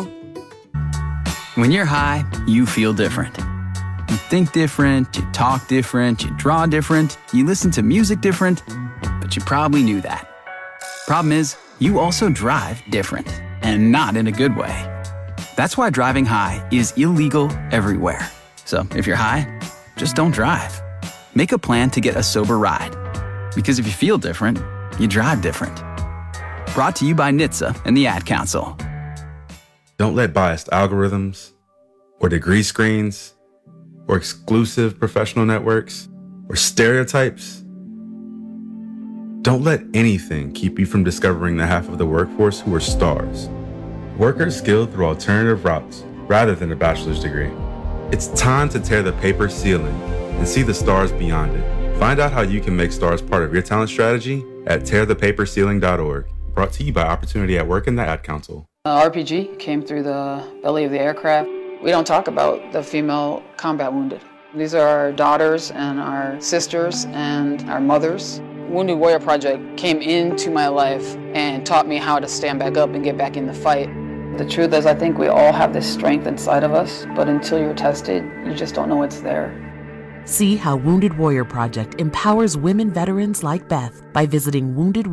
When you're high, you feel different. You think different, you talk different, you draw different, you listen to music different, but you probably knew that. Problem is, you also drive different, and not in a good way. That's why driving high is illegal everywhere. So if you're high, just don't drive. Make a plan to get a sober ride. Because if you feel different, you drive different. Brought to you by NHTSA and the Ad Council. Don't let biased algorithms, or degree screens, or exclusive professional networks, or stereotypes. Don't let anything keep you from discovering the half of the workforce who are stars. Workers skilled through alternative routes rather than a bachelor's degree. It's time to tear the paper ceiling and see the stars beyond it. Find out how you can make stars part of your talent strategy at tearthepaperceiling.org. Brought to you by Opportunity at Work and the Ad Council. RPG came through the belly of the aircraft. We don't talk about the female combat wounded. These are our daughters and our sisters and our mothers. Wounded Warrior Project came into my life and taught me how to stand back up and get back in the fight. The truth is, I think we all have this strength inside of us, but until you're tested, you just don't know it's there. See how Wounded Warrior Project empowers women veterans like Beth by visiting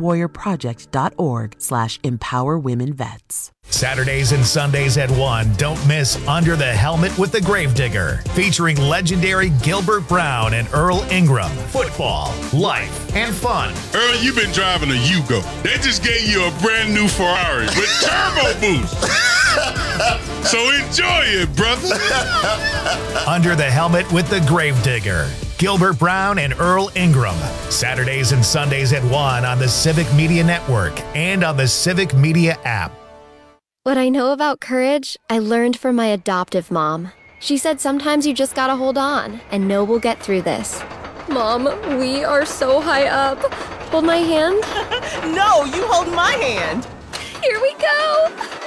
woundedwarriorproject.org/empowerwomenvets. Saturdays and Sundays at 1, don't miss Under the Helmet with the Gravedigger, featuring legendary Gilbert Brown and Earl Ingram. Football, life, and fun. Earl, you've been driving a Yugo. They just gave you a brand new Ferrari with turbo boost. So enjoy it, brother. Under the Helmet with the Gravedigger. Gilbert Brown and Earl Ingram. Saturdays and Sundays at 1 on the Civic Media Network and on the Civic Media app. What I know about courage, I learned from my adoptive mom. She said sometimes you just gotta hold on and know we'll get through this. Mom, we are so high up. Hold my hand. No, you hold my hand. Here we go.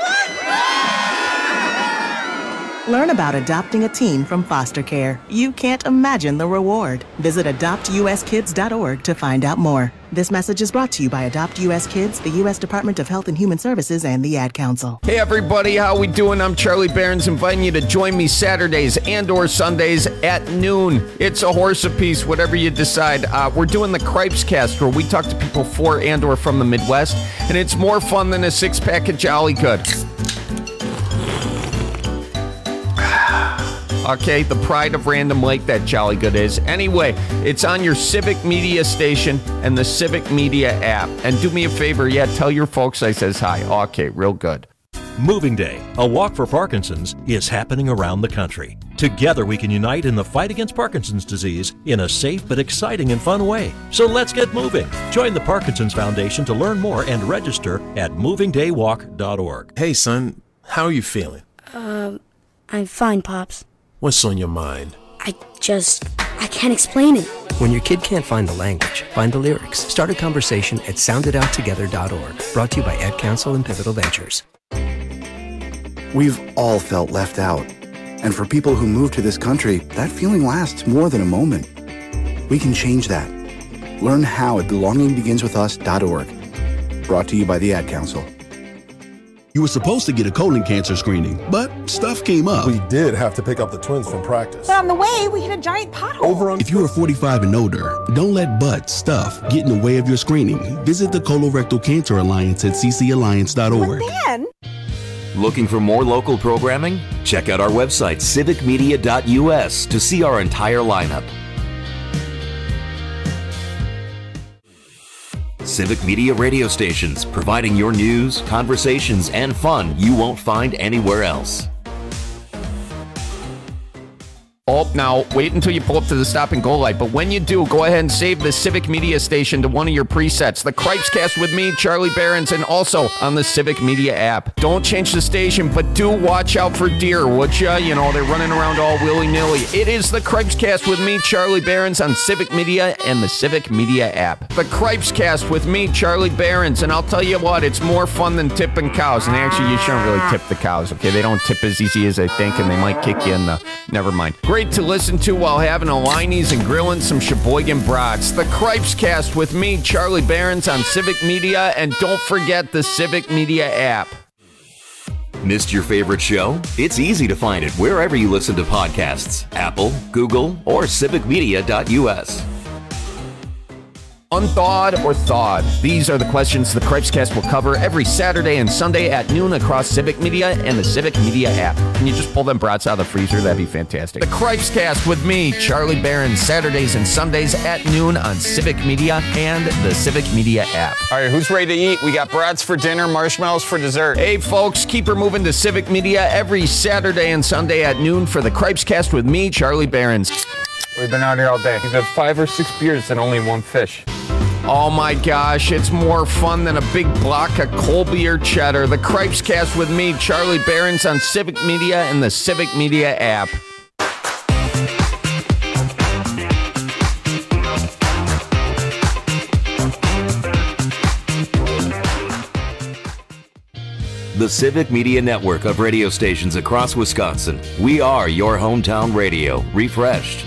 Learn about adopting a teen from foster care. You can't imagine the reward. Visit adoptuskids.org to find out more. This message is brought to you by Adopt US Kids, the U.S. Department of Health and Human Services, and the Ad Council. Hey everybody, how we doing? I'm Charlie Behrens, inviting you to join me Saturdays and/or Sundays at noon. It's a horse apiece, whatever you decide. We're doing the Cripes Cast, where we talk to people for and/or from the Midwest, and it's more fun than a six-pack of Jolly Good. Okay, the pride of Random Lake, that Jolly Good is. Anyway, it's on your Civic Media station and the Civic Media app. And do me a favor, tell your folks I says hi. Okay, real good. Moving Day, a walk for Parkinson's, is happening around the country. Together we can unite in the fight against Parkinson's disease in a safe but exciting and fun way. So let's get moving. Join the Parkinson's Foundation to learn more and register at movingdaywalk.org. Hey son, how are you feeling? I'm fine, Pops. What's on your mind? I can't explain it. When your kid can't find the language, find the lyrics. Start a conversation at sounditouttogether.org. Brought to you by Ad Council and Pivotal Ventures. We've all felt left out. And for people who move to this country, that feeling lasts more than a moment. We can change that. Learn how at belongingbeginswithus.org. Brought to you by the Ad Council. You were supposed to get a colon cancer screening, but stuff came up. We did have to pick up the twins from practice. But on the way, we hit a giant pothole. If you are 45 and older, don't let stuff get in the way of your screening. Visit the Colorectal Cancer Alliance at ccalliance.org. But then... Looking for more local programming? Check out our website, civicmedia.us, to see our entire lineup. Civic Media radio stations, providing your news, conversations, and fun you won't find anywhere else. Oh, now, wait until you pull up to the stop and go light. But when you do, go ahead and save the Civic Media station to one of your presets. The Cripes Cast with me, Charlie Behrens, and also on the Civic Media app. Don't change the station, but do watch out for deer, would ya? You know, they're running around all willy-nilly. It is the Cripes Cast with me, Charlie Behrens, on Civic Media and the Civic Media app. The Cripes Cast with me, Charlie Behrens, and I'll tell you what, it's more fun than tipping cows. And actually, you shouldn't really tip the cows, okay? They don't tip as easy as they think, and they might kick you in the... Never mind. Great to listen to while having a Liney's and grilling some Sheboygan brats. The Cripes Cast with me, Charlie Behrens, on Civic Media, and don't forget the Civic Media app. Missed your favorite show? It's easy to find it wherever you listen to podcasts. Apple, Google, or civicmedia.us. Unthawed or thawed? These are the questions the Cripes Cast will cover every Saturday and Sunday at noon across Civic Media and the Civic Media app. Can you just pull them brats out of the freezer? That'd be fantastic. The Cripes Cast with me, Charlie Behrens, Saturdays and Sundays at noon on Civic Media and the Civic Media app. All right, who's ready to eat? We got brats for dinner, marshmallows for dessert. Hey, folks, keep her moving to Civic Media every Saturday and Sunday at noon for the Cripes Cast with me, Charlie Behrens. We've been out here all day. We've had 5 or 6 beers and only 1 fish. Oh my gosh, it's more fun than a big block of Colby or cheddar. The Cripes Cast with me, Charlie Behrens, on Civic Media and the Civic Media app. The Civic Media network of radio stations across Wisconsin. We are your hometown radio, refreshed.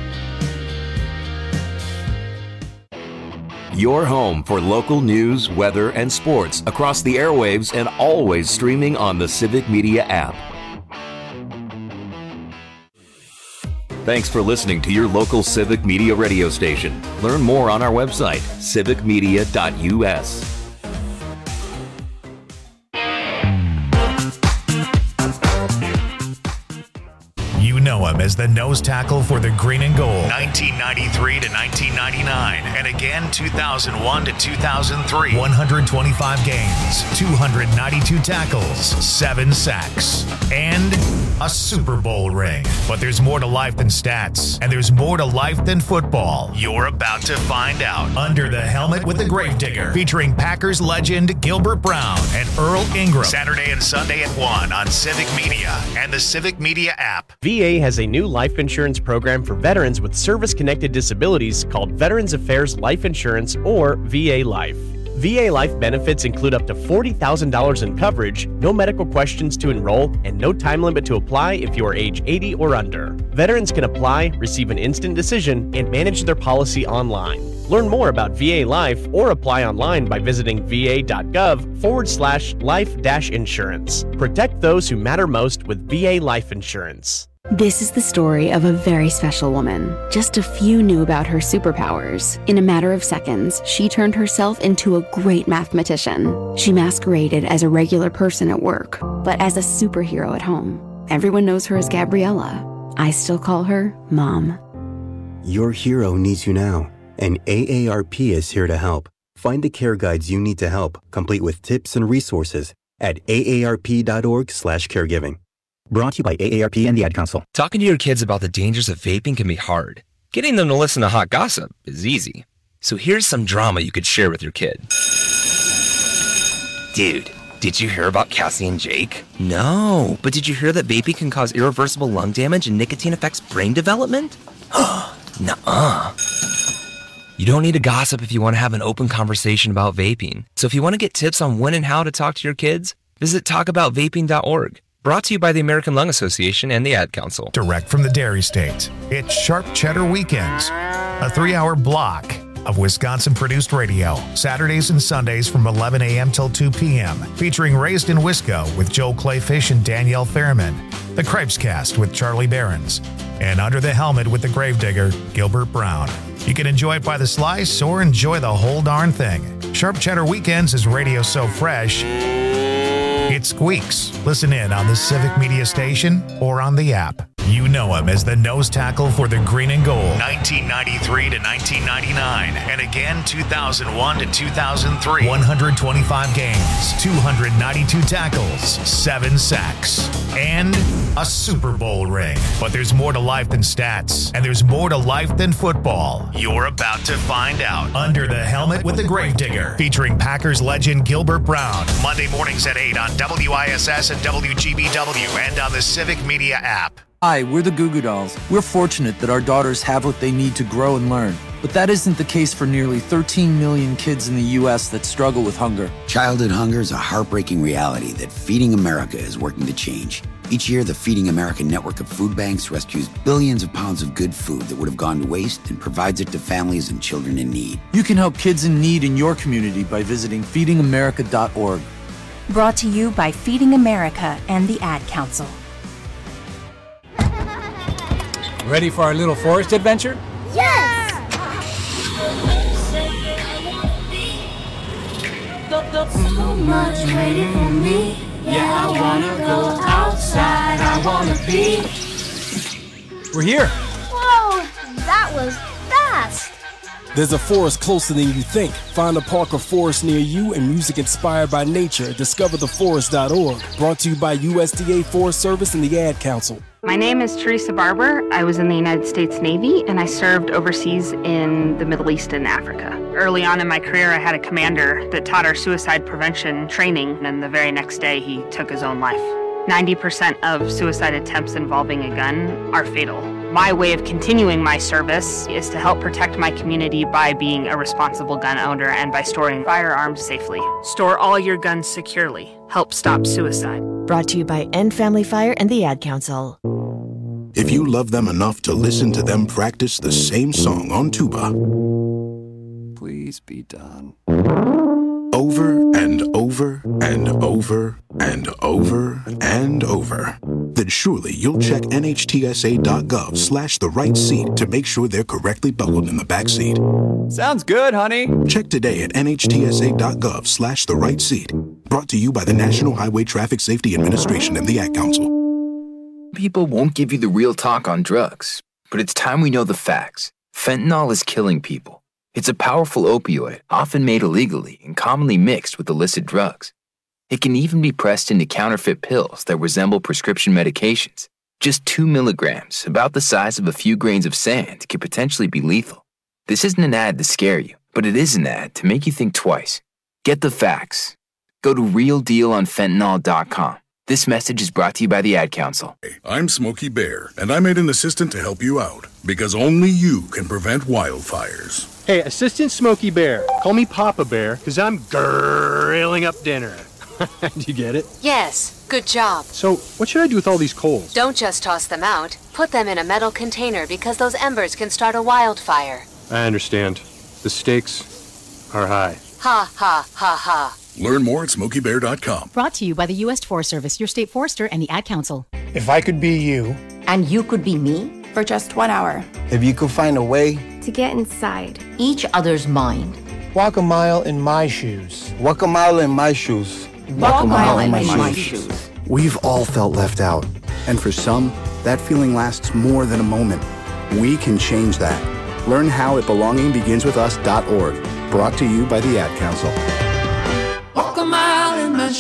Your home for local news, weather, and sports across the airwaves and always streaming on the Civic Media app. Thanks for listening to your local Civic Media radio station. Learn more on our website, civicmedia.us. You know him as the nose tackle for the Green and Gold, 1993 to 1999, and again 2001 to 2003. 125 games, 292 tackles, 7 sacks, and a Super Bowl ring. But there's more to life than stats, and there's more to life than football. You're about to find out. Under the Helmet with the Gravedigger, featuring Packers legend Gilbert Brown and Earl Ingram. Saturday and Sunday at 1 on Civic Media and the Civic Media app. VA has a new life insurance program for veterans with service-connected disabilities called Veterans Affairs Life Insurance, or VA Life. VA Life benefits include up to $40,000 in coverage, no medical questions to enroll, and no time limit to apply if you are age 80 or under. Veterans can apply, receive an instant decision, and manage their policy online. Learn more about VA Life or apply online by visiting va.gov/life-insurance. Protect those who matter most with VA Life Insurance. This is the story of a very special woman. Just a few knew about her superpowers. In a matter of seconds, she turned herself into a great mathematician. She masqueraded as a regular person at work, but as a superhero at home. Everyone knows her as Gabriella. I still call her Mom. Your hero needs you now, and AARP is here to help. Find the care guides you need to help, complete with tips and resources at aarp.org/caregiving. Brought to you by AARP and the Ad Council. Talking to your kids about the dangers of vaping can be hard. Getting them to listen to hot gossip is easy. So here's some drama you could share with your kid. Dude, did you hear about Cassie and Jake? No, but did you hear that vaping can cause irreversible lung damage and nicotine affects brain development? Nuh-uh. You don't need to gossip if you want to have an open conversation about vaping. So if you want to get tips on when and how to talk to your kids, visit talkaboutvaping.org. Brought to you by the American Lung Association and the Ad Council. Direct from the Dairy State, it's Sharp Cheddar Weekends, a 3-hour block of Wisconsin-produced radio, Saturdays and Sundays from 11 a.m. till 2 p.m., featuring Raised in Wisco with Joel Clayfish and Danielle Fairman, The Cripes Cast with Charlie Behrens, and Under the Helmet with the Gravedigger, Gilbert Brown. You can enjoy it by the slice or enjoy the whole darn thing. Sharp Cheddar Weekends is radio so fresh, it squeaks. Listen in on the Civic Media station or on the app. You know him as the nose tackle for the Green and Gold, 1993 to 1999, and again 2001 to 2003. 125 games, 292 tackles, 7 sacks, and a Super Bowl ring. But there's more to life than stats, and there's more to life than football. You're about to find out. Under the Helmet with the Gravedigger, featuring Packers legend Gilbert Brown, Monday mornings at 8 on WISS and WGBW, and on the Civic Media app. Hi, we're the Goo Goo Dolls. We're fortunate that our daughters have what they need to grow and learn. But that isn't the case for nearly 13 million kids in the U.S. that struggle with hunger. Childhood hunger is a heartbreaking reality that Feeding America is working to change. Each year, the Feeding America network of food banks rescues billions of pounds of good food that would have gone to waste and provides it to families and children in need. You can help kids in need in your community by visiting feedingamerica.org. Brought to you by Feeding America and the Ad Council. Ready for our little forest adventure? Yes! So much waiting for me. Yeah, I wanna go outside. I wanna be. We're here. Whoa, that was fast. There's a forest closer than you think. Find a park or forest near you and music inspired by nature at discovertheforest.org. Brought to you by USDA Forest Service and the Ad Council. My name is Teresa Barber. I was in the United States Navy, and I served overseas in the Middle East and Africa. Early on in my career, I had a commander that taught our suicide prevention training, and the very next day, he took his own life. 90% of suicide attempts involving a gun are fatal. My way of continuing my service is to help protect my community by being a responsible gun owner and by storing firearms safely. Store all your guns securely. Help stop suicide. Brought to you by End Family Fire and the Ad Council. If you love them enough to listen to them practice the same song on tuba, please be done. Over and over and over and over and over, then surely you'll check NHTSA.gov/the-right-seat to make sure they're correctly buckled in the back seat. Sounds good, honey. Check today at NHTSA.gov/the-right-seat. Brought to you by the National Highway Traffic Safety Administration and the Ad Council. People won't give you the real talk on drugs, but it's time we know the facts. Fentanyl is killing people. It's a powerful opioid, often made illegally and commonly mixed with illicit drugs. It can even be pressed into counterfeit pills that resemble prescription medications. Just 2 milligrams, about the size of a few grains of sand, could potentially be lethal. This isn't an ad to scare you, but it is an ad to make you think twice. Get the facts. Go to realdealonfentanyl.com. This message is brought to you by the Ad Council. I'm Smokey Bear, and I made an assistant to help you out, because only you can prevent wildfires. Hey, Assistant Smokey Bear. Call me Papa Bear, because I'm grilling up dinner. Do you get it? Yes, good job. So, what should I do with all these coals? Don't just toss them out. Put them in a metal container because those embers can start a wildfire. I understand. The stakes are high. Ha, ha, ha, ha. Learn more at SmokeyBear.com. Brought to you by the U.S. Forest Service, your state forester, and the Ad Council. If I could be you. And you could be me? For just 1 hour. If you could find a way. To get inside each other's mind. Walk a mile in my shoes. Walk a mile in my shoes. Walk a mile in my shoes. We've all felt left out. And for some, that feeling lasts more than a moment. We can change that. Learn how at belongingbeginswithus.org. Brought to you by the Ad Council. Walk a mile in my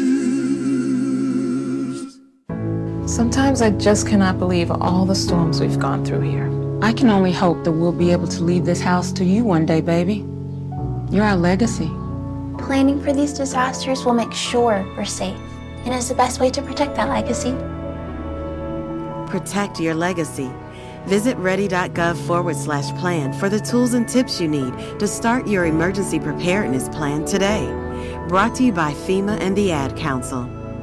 shoes. Sometimes I just cannot believe all the storms we've gone through here. I can only hope that we'll be able to leave this house to you one day, baby. You're our legacy. Planning for these disasters will make sure we're safe, and is the best way to protect that legacy. Protect your legacy. Visit ready.gov/plan for the tools and tips you need to start your emergency preparedness plan today. Brought to you by FEMA and the Ad Council.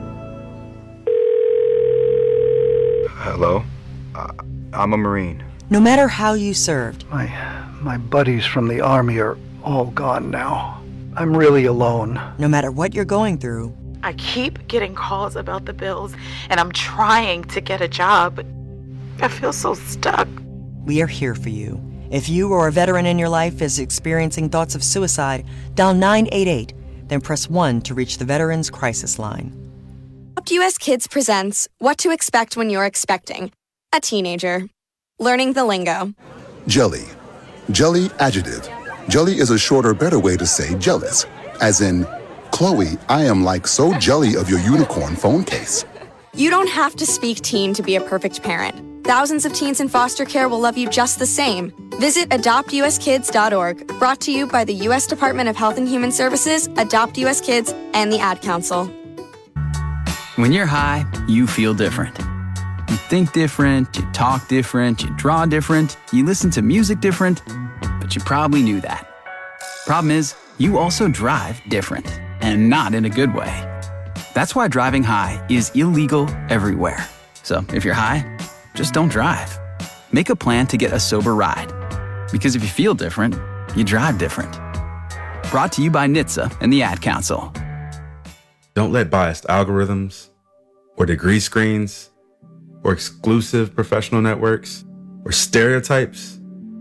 Hello? I'm a Marine. No matter how you served. My buddies from the Army are all gone now. I'm really alone. No matter what you're going through. I keep getting calls about the bills, and I'm trying to get a job, but I feel so stuck. We are here for you. If you or a veteran in your life is experiencing thoughts of suicide, dial 988, then press 1 to reach the Veterans Crisis Line. Adopt US Kids presents What to Expect When You're Expecting a Teenager. Learning the lingo. Jelly. Jelly adjective. Jelly is a shorter, better way to say jealous. As in, Chloe, I am like so jelly of your unicorn phone case. You don't have to speak teen to be a perfect parent. Thousands of teens in foster care will love you just the same. Visit adoptuskids.org. Brought to you by the U.S. Department of Health and Human Services, Adopt US Kids, and the Ad Council. When you're high, you feel different. You think different, you talk different, you draw different, you listen to music different, but you probably knew that. Problem is, you also drive different, and not in a good way. That's why driving high is illegal everywhere. So if you're high, just don't drive. Make a plan to get a sober ride. Because if you feel different, you drive different. Brought to you by NHTSA and the Ad Council. Don't let biased algorithms, or degree screens, or exclusive professional networks, or stereotypes.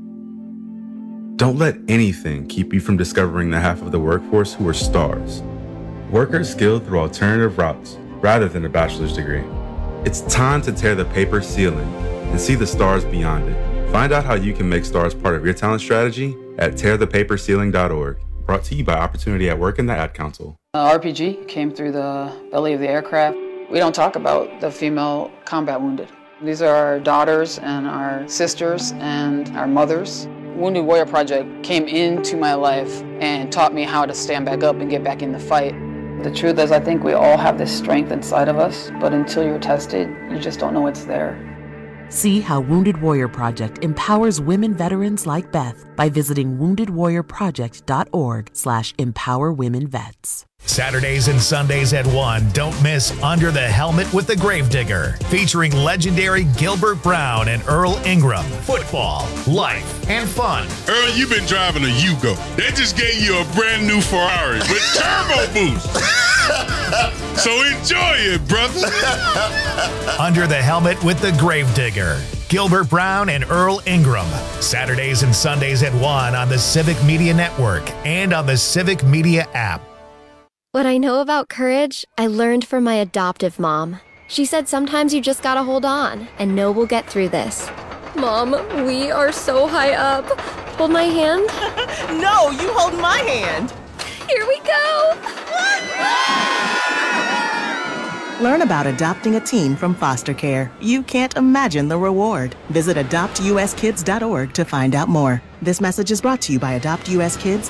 Don't let anything keep you from discovering the half of the workforce who are stars. Workers skilled through alternative routes rather than a bachelor's degree. It's time to tear the paper ceiling and see the stars beyond it. Find out how you can make stars part of your talent strategy at tearthepaperceiling.org. Brought to you by Opportunity at Work and the Ad Council. RPG came through the belly of the aircraft. We don't talk about the female combat wounded. These are our daughters and our sisters and our mothers. Wounded Warrior Project came into my life and taught me how to stand back up and get back in the fight. The truth is, I think we all have this strength inside of us, but until you're tested, you just don't know it's there. See how Wounded Warrior Project empowers women veterans like Beth by visiting woundedwarriorproject.org/empowerwomenvets. Saturdays and Sundays at 1, don't miss Under the Helmet with the Gravedigger, featuring legendary Gilbert Brown and Earl Ingram. Football, life, and fun. Earl, you've been driving a Yugo. They just gave you a brand new Ferrari with turbo boost. So enjoy it, brother. Under the Helmet with the Gravedigger. Gilbert Brown and Earl Ingram. Saturdays and Sundays at 1 on the Civic Media Network and on the Civic Media app. What I know about courage, I learned from my adoptive mom. She said sometimes you just gotta hold on and know we'll get through this. Mom, we are so high up. Hold my hand. No, you hold my hand. Here we go. Learn about adopting a teen from foster care. You can't imagine the reward. Visit adoptuskids.org to find out more. This message is brought to you by Adopt US Kids,